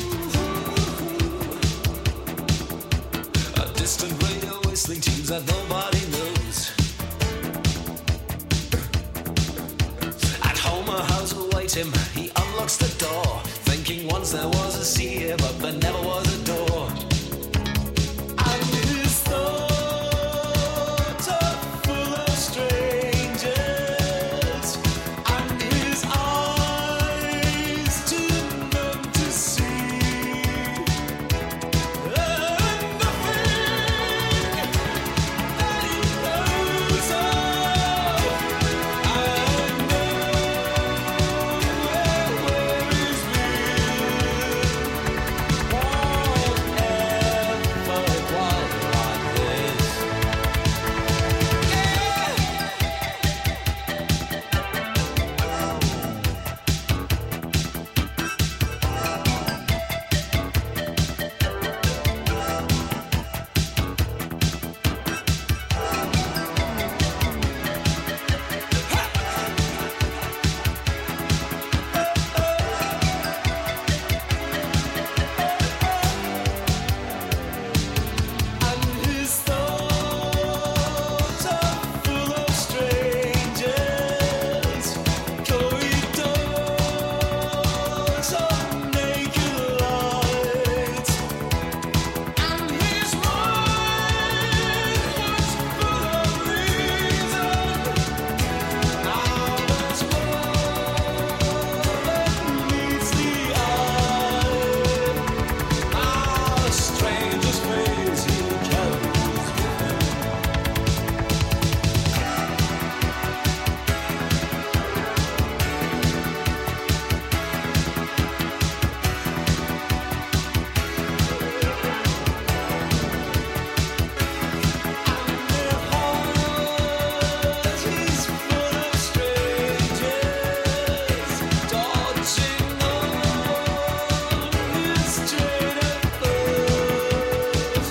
A distant radio whistling tunes that nobody knows. At home a house awaits him. He unlocks the door, thinking once there was a sea here, but there never was a door. And his thoughts are full of strangers, and his eyes too numb to see. And nothing that he knows of, and nowhere worries me. Won't ever quite like this. And his thoughts are full of strangers, corridors of naked lights. And his mind was full of reason. Now there's more than meets the eye. A stranger's face he carries with him. He's full of strangers, dodging on his train of thought.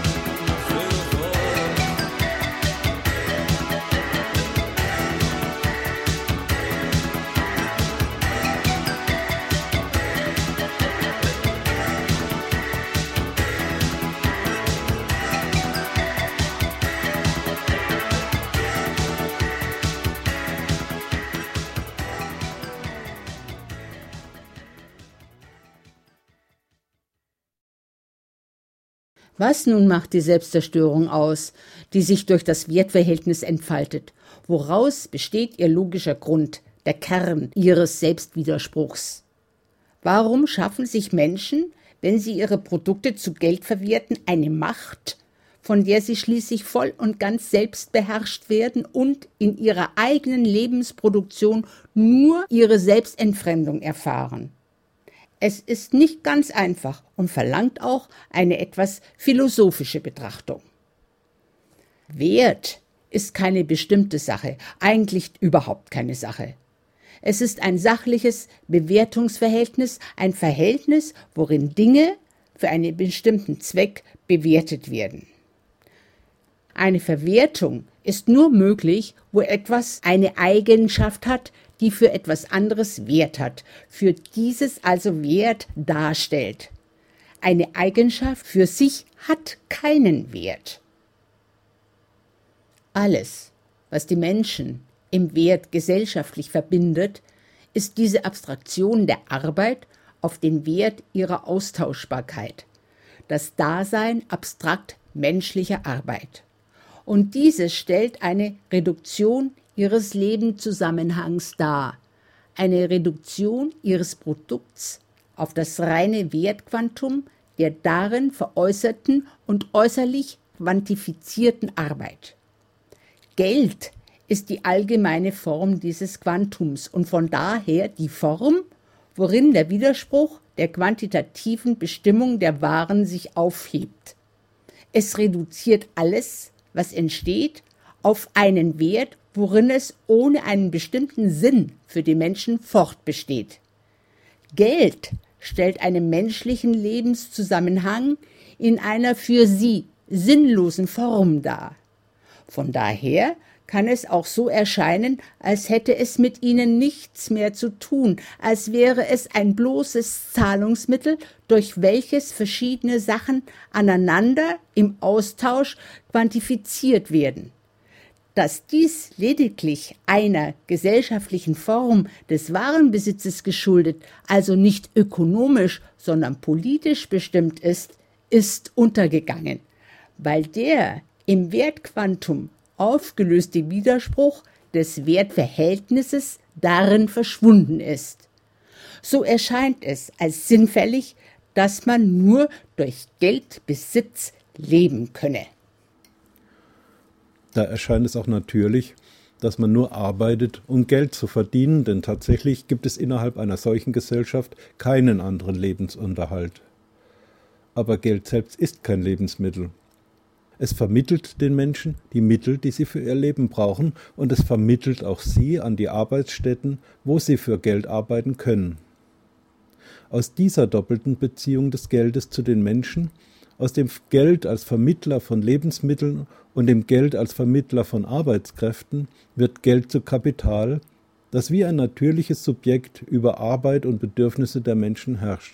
Was nun macht die Selbstzerstörung aus, die sich durch das Wertverhältnis entfaltet? Woraus besteht ihr logischer Grund, der Kern ihres Selbstwiderspruchs? Warum schaffen sich Menschen, wenn sie ihre Produkte zu Geld verwerten, eine Macht, von der sie schließlich voll und ganz selbst beherrscht werden und in ihrer eigenen Lebensproduktion nur ihre Selbstentfremdung erfahren? Es ist nicht ganz einfach und verlangt auch eine etwas philosophische Betrachtung. Wert ist keine bestimmte Sache, eigentlich überhaupt keine Sache. Es ist ein sachliches Bewertungsverhältnis, ein Verhältnis, worin Dinge für einen bestimmten Zweck bewertet werden. Eine Verwertung ist nur möglich, wo etwas eine Eigenschaft hat, die für etwas anderes Wert hat, für dieses also Wert darstellt. Eine Eigenschaft für sich hat keinen Wert. Alles, was die Menschen im Wert gesellschaftlich verbindet, ist diese Abstraktion der Arbeit auf den Wert ihrer Austauschbarkeit, das Dasein abstrakt menschlicher Arbeit. Und dieses stellt eine Reduktion ihres Lebenszusammenhangs dar, eine Reduktion ihres Produkts auf das reine Wertquantum der darin veräußerten und äußerlich quantifizierten Arbeit. Geld ist die allgemeine Form dieses Quantums und von daher die Form, worin der Widerspruch der quantitativen Bestimmung der Waren sich aufhebt. Es reduziert alles, was entsteht, auf einen Wert, worin es ohne einen bestimmten Sinn für die Menschen fortbesteht. Geld stellt einen menschlichen Lebenszusammenhang in einer für sie sinnlosen Form dar. Von daher kann es auch so erscheinen, als hätte es mit ihnen nichts mehr zu tun, als wäre es ein bloßes Zahlungsmittel, durch welches verschiedene Sachen aneinander im Austausch quantifiziert werden. Dass dies lediglich einer gesellschaftlichen Form des Warenbesitzes geschuldet, also nicht ökonomisch, sondern politisch bestimmt ist, ist untergegangen, weil der im Wertquantum aufgelöste Widerspruch des Wertverhältnisses darin verschwunden ist. So erscheint es als sinnfällig, dass man nur durch Geldbesitz leben könne. Da erscheint es auch natürlich, dass man nur arbeitet, um Geld zu verdienen, denn tatsächlich gibt es innerhalb einer solchen Gesellschaft keinen anderen Lebensunterhalt. Aber Geld selbst ist kein Lebensmittel. Es vermittelt den Menschen die Mittel, die sie für ihr Leben brauchen, und es vermittelt auch sie an die Arbeitsstätten, wo sie für Geld arbeiten können. Aus dieser doppelten Beziehung des Geldes zu den Menschen, aus dem Geld als Vermittler von Lebensmitteln und dem Geld als Vermittler von Arbeitskräften, wird Geld zu Kapital, das wie ein natürliches Subjekt über Arbeit und Bedürfnisse der Menschen herrscht.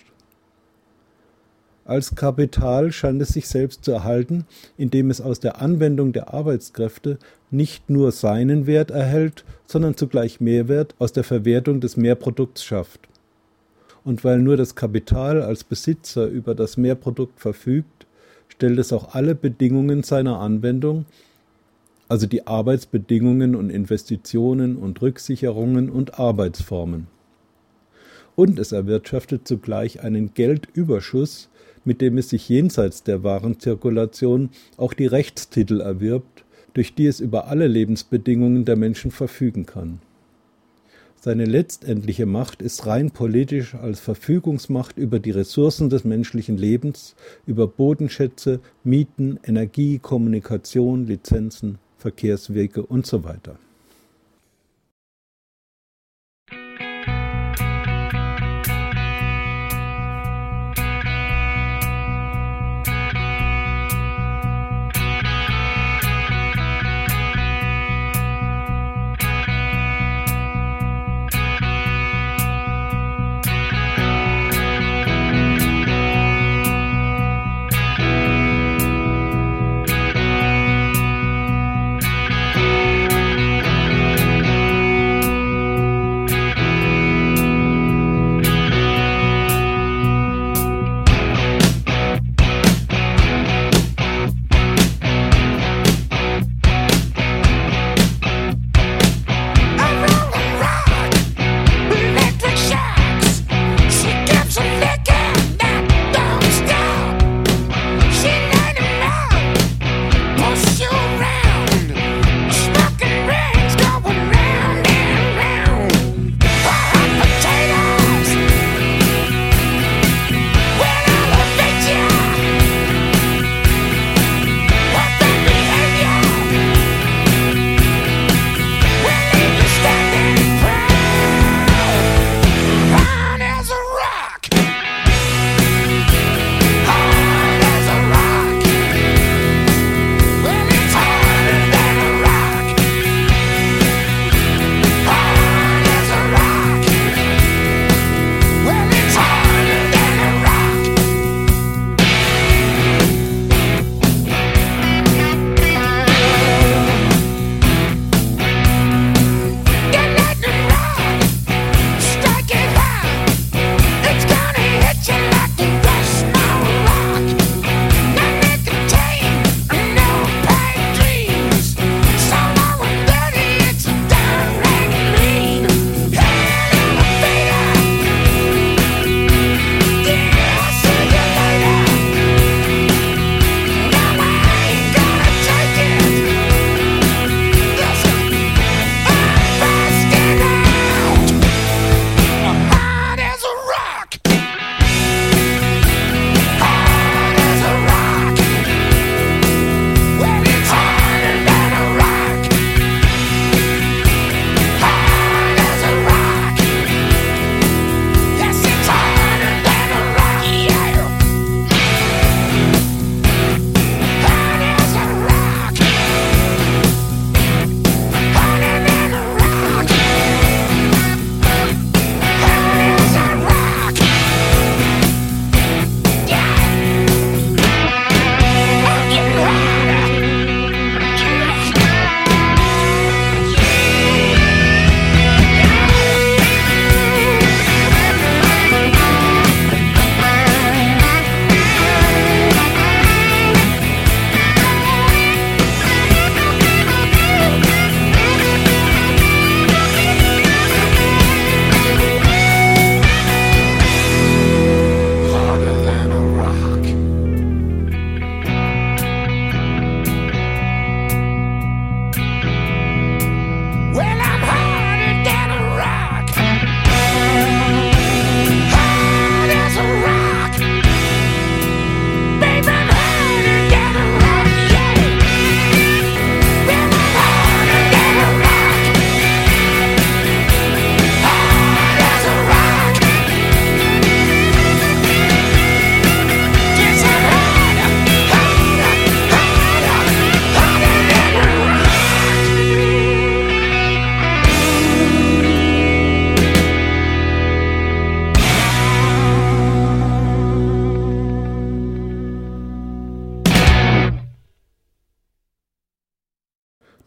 Als Kapital scheint es sich selbst zu erhalten, indem es aus der Anwendung der Arbeitskräfte nicht nur seinen Wert erhält, sondern zugleich Mehrwert aus der Verwertung des Mehrprodukts schafft. Und weil nur das Kapital als Besitzer über das Mehrprodukt verfügt, stellt es auch alle Bedingungen seiner Anwendung, also die Arbeitsbedingungen und Investitionen und Rücksicherungen und Arbeitsformen. Und es erwirtschaftet zugleich einen Geldüberschuss, mit dem es sich jenseits der Warenzirkulation auch die Rechtstitel erwirbt, durch die es über alle Lebensbedingungen der Menschen verfügen kann. Seine letztendliche Macht ist rein politisch als Verfügungsmacht über die Ressourcen des menschlichen Lebens, über Bodenschätze, Mieten, Energie, Kommunikation, Lizenzen, Verkehrswege und so weiter.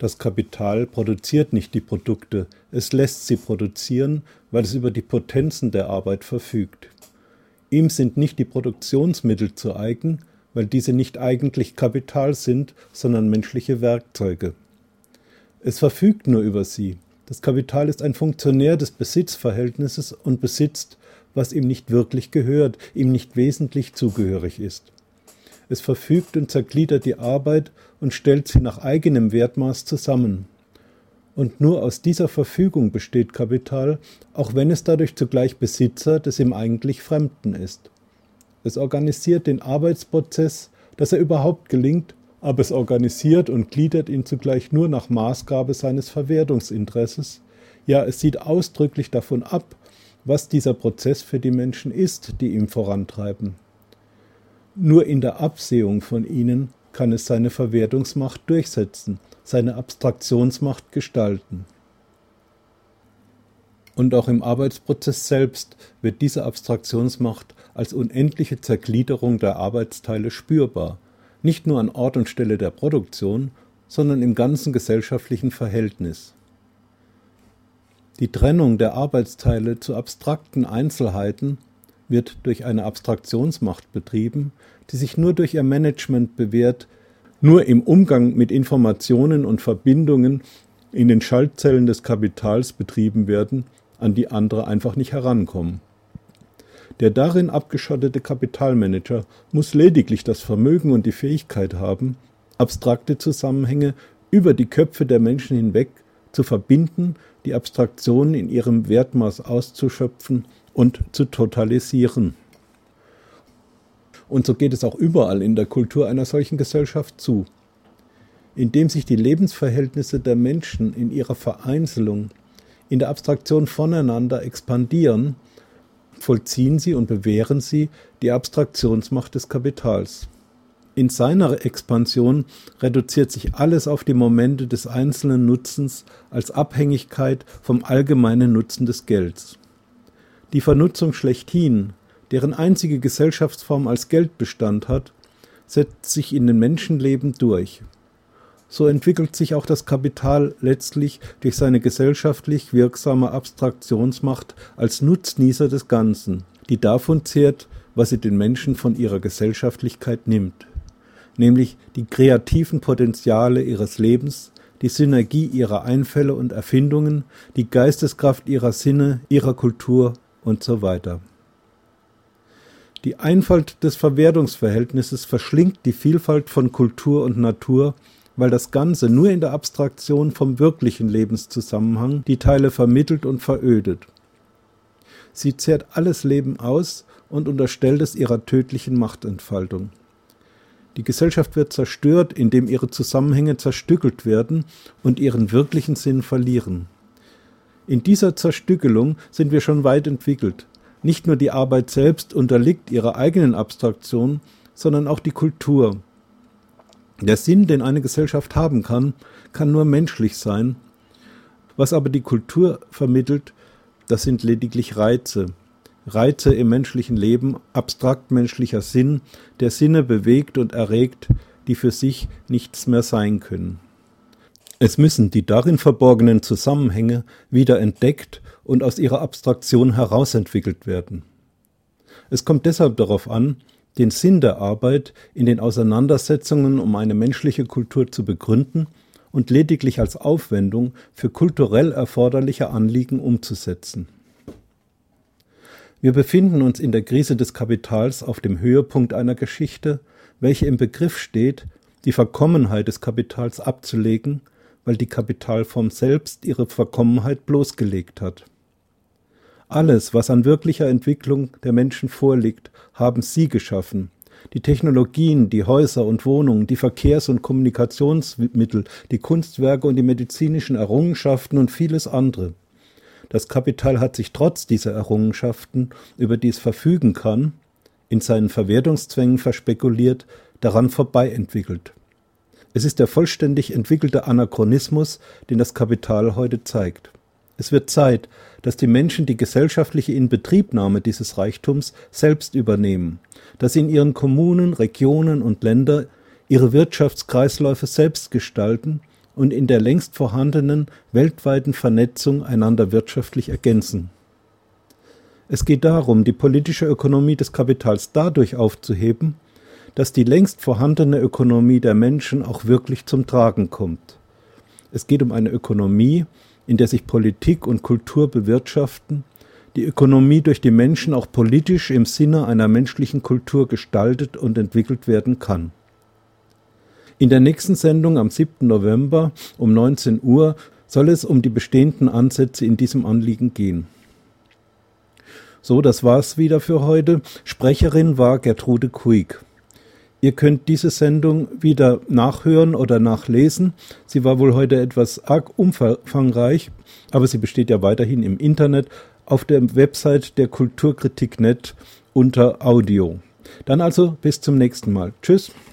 Das Kapital produziert nicht die Produkte, es lässt sie produzieren, weil es über die Potenzen der Arbeit verfügt. Ihm sind nicht die Produktionsmittel zu eigen, weil diese nicht eigentlich Kapital sind, sondern menschliche Werkzeuge. Es verfügt nur über sie. Das Kapital ist ein Funktionär des Besitzverhältnisses und besitzt, was ihm nicht wirklich gehört, ihm nicht wesentlich zugehörig ist. Es verfügt und zergliedert die Arbeit und stellt sie nach eigenem Wertmaß zusammen. Und nur aus dieser Verfügung besteht Kapital, auch wenn es dadurch zugleich Besitzer des ihm eigentlich Fremden ist. Es organisiert den Arbeitsprozess, dass er überhaupt gelingt, aber es organisiert und gliedert ihn zugleich nur nach Maßgabe seines Verwertungsinteresses. Ja, es sieht ausdrücklich davon ab, was dieser Prozess für die Menschen ist, die ihn vorantreiben. Nur in der Absehung von ihnen kann es seine Verwertungsmacht durchsetzen, seine Abstraktionsmacht gestalten. Und auch im Arbeitsprozess selbst wird diese Abstraktionsmacht als unendliche Zergliederung der Arbeitsteile spürbar, nicht nur an Ort und Stelle der Produktion, sondern im ganzen gesellschaftlichen Verhältnis. Die Trennung der Arbeitsteile zu abstrakten Einzelheiten wird durch eine Abstraktionsmacht betrieben, die sich nur durch ihr Management bewährt, nur im Umgang mit Informationen und Verbindungen in den Schaltzellen des Kapitals betrieben werden, an die andere einfach nicht herankommen. Der darin abgeschottete Kapitalmanager muss lediglich das Vermögen und die Fähigkeit haben, abstrakte Zusammenhänge über die Köpfe der Menschen hinweg zu verbinden, die Abstraktionen in ihrem Wertmaß auszuschöpfen und zu totalisieren. Und so geht es auch überall in der Kultur einer solchen Gesellschaft zu. Indem sich die Lebensverhältnisse der Menschen in ihrer Vereinzelung, in der Abstraktion voneinander expandieren, vollziehen sie und bewähren sie die Abstraktionsmacht des Kapitals. In seiner Expansion reduziert sich alles auf die Momente des einzelnen Nutzens als Abhängigkeit vom allgemeinen Nutzen des Gelds. Die Vernutzung schlechthin, deren einzige Gesellschaftsform als Geld Bestand hat, setzt sich in den Menschenleben durch. So entwickelt sich auch das Kapital letztlich durch seine gesellschaftlich wirksame Abstraktionsmacht als Nutznießer des Ganzen, die davon zehrt, was sie den Menschen von ihrer Gesellschaftlichkeit nimmt, nämlich die kreativen Potenziale ihres Lebens, die Synergie ihrer Einfälle und Erfindungen, die Geisteskraft ihrer Sinne, ihrer Kultur und so weiter. Die Einfalt des Verwertungsverhältnisses verschlingt die Vielfalt von Kultur und Natur, weil das Ganze nur in der Abstraktion vom wirklichen Lebenszusammenhang die Teile vermittelt und verödet. Sie zehrt alles Leben aus und unterstellt es ihrer tödlichen Machtentfaltung. Die Gesellschaft wird zerstört, indem ihre Zusammenhänge zerstückelt werden und ihren wirklichen Sinn verlieren. In dieser Zerstückelung sind wir schon weit entwickelt. Nicht nur die Arbeit selbst unterliegt ihrer eigenen Abstraktion, sondern auch die Kultur. Der Sinn, den eine Gesellschaft haben kann, kann nur menschlich sein. Was aber die Kultur vermittelt, das sind lediglich Reize. Reize im menschlichen Leben, abstrakt menschlicher Sinn, der Sinne bewegt und erregt, die für sich nichts mehr sein können. Es müssen die darin verborgenen Zusammenhänge wieder entdeckt und aus ihrer Abstraktion herausentwickelt werden. Es kommt deshalb darauf an, den Sinn der Arbeit in den Auseinandersetzungen um eine menschliche Kultur zu begründen und lediglich als Aufwendung für kulturell erforderliche Anliegen umzusetzen. Wir befinden uns in der Krise des Kapitals auf dem Höhepunkt einer Geschichte, welche im Begriff steht, die Verkommenheit des Kapitals abzulegen, weil die Kapitalform selbst ihre Verkommenheit bloßgelegt hat. Alles, was an wirklicher Entwicklung der Menschen vorliegt, haben sie geschaffen. Die Technologien, die Häuser und Wohnungen, die Verkehrs- und Kommunikationsmittel, die Kunstwerke und die medizinischen Errungenschaften und vieles andere. Das Kapital hat sich trotz dieser Errungenschaften, über die es verfügen kann, in seinen Verwertungszwängen verspekuliert, daran vorbei entwickelt. Es ist der vollständig entwickelte Anachronismus, den das Kapital heute zeigt. Es wird Zeit, dass die Menschen die gesellschaftliche Inbetriebnahme dieses Reichtums selbst übernehmen, dass sie in ihren Kommunen, Regionen und Ländern ihre Wirtschaftskreisläufe selbst gestalten und in der längst vorhandenen weltweiten Vernetzung einander wirtschaftlich ergänzen. Es geht darum, die politische Ökonomie des Kapitals dadurch aufzuheben, dass die längst vorhandene Ökonomie der Menschen auch wirklich zum Tragen kommt. Es geht um eine Ökonomie, in der sich Politik und Kultur bewirtschaften, die Ökonomie durch die Menschen auch politisch im Sinne einer menschlichen Kultur gestaltet und entwickelt werden kann. In der nächsten Sendung am 7. November um 19 Uhr soll es um die bestehenden Ansätze in diesem Anliegen gehen. So, das war's wieder für heute. Sprecherin war Gertrude Kuig. Ihr könnt diese Sendung wieder nachhören oder nachlesen. Sie war wohl heute etwas arg umfangreich, aber sie besteht ja weiterhin im Internet auf der Website der Kulturkritik.net unter Audio. Dann also bis zum nächsten Mal. Tschüss.